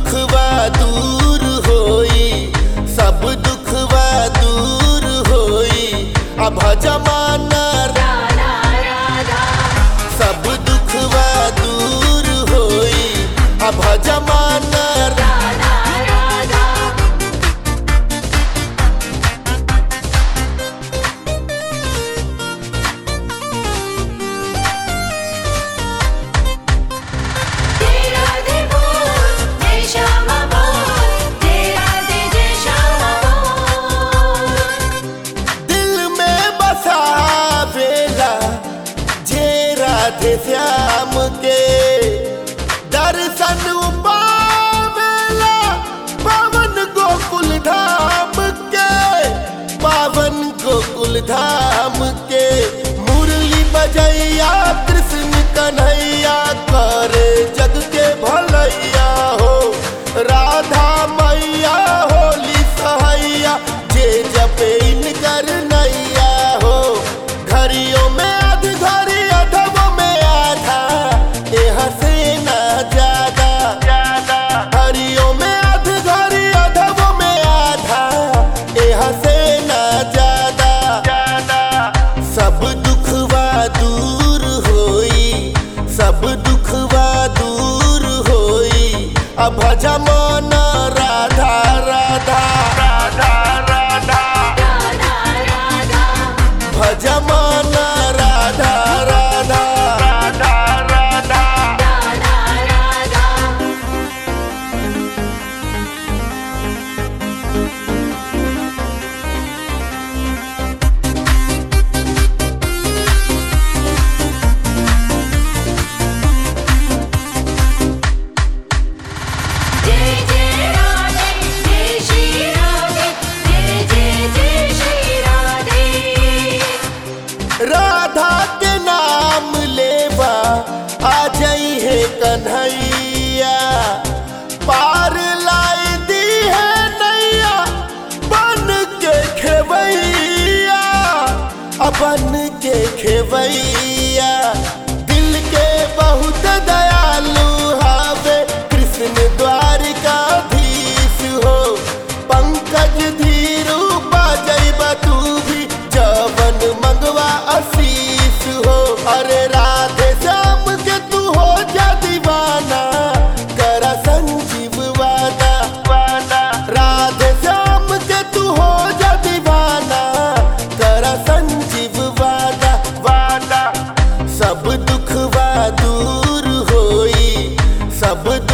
दुखवा दूर होई, सब दुखवा दूर होई। अब जमाना राधा राधा, सब दुखवा दूर होई, अब जमाना राधा राधा। जय राधे बोल, जय श्यामा बोल, जय राधे जय श्यामा बोल। दिल में बसा बेला जे राधे श्याम के दर्शन पावेला पावन गोकुल धाम के, पावन गोकुल धाम के। मुरली बजैया कृष्ण कन्हैया करे जग के भलैया हो। राधा मैया होली सहैया जे जपे इनकर नैया हो। घरियों में आध घरी अधवों में आधा, यहाँ से ना ज्यादा। घरियों में आध घरी अधवों में आधा, यहाँ से ना ज्यादा। सब दुखवा दूर होई, सब दुखवा दूर होई। अब जमाना राधा राधा राधा राधा, राधा राधा, भजमाना राधा राधा राधा राधा। राधा राधा। जय जय राधे, जय श्री राधे, जय जय जय श्री राधे। राधा के नाम लेवा आ जाई है कन्हैया। पार लाई दी है नैया बन के खेवैया, बन के खेवैया। दिल के बहुत दयालु हावे कृष्ण द्वारिकाधीश हो। पंकज धीरू बाजैबा तू भी जवन मंगवा आशीष हो। अरे राधे श्याम के तू हो जा दीवाना, करा संजीव वादा। राधे श्याम के तू हो जा दीवाना, करा संजीव वादा। सब दुखवा दूर होई, सब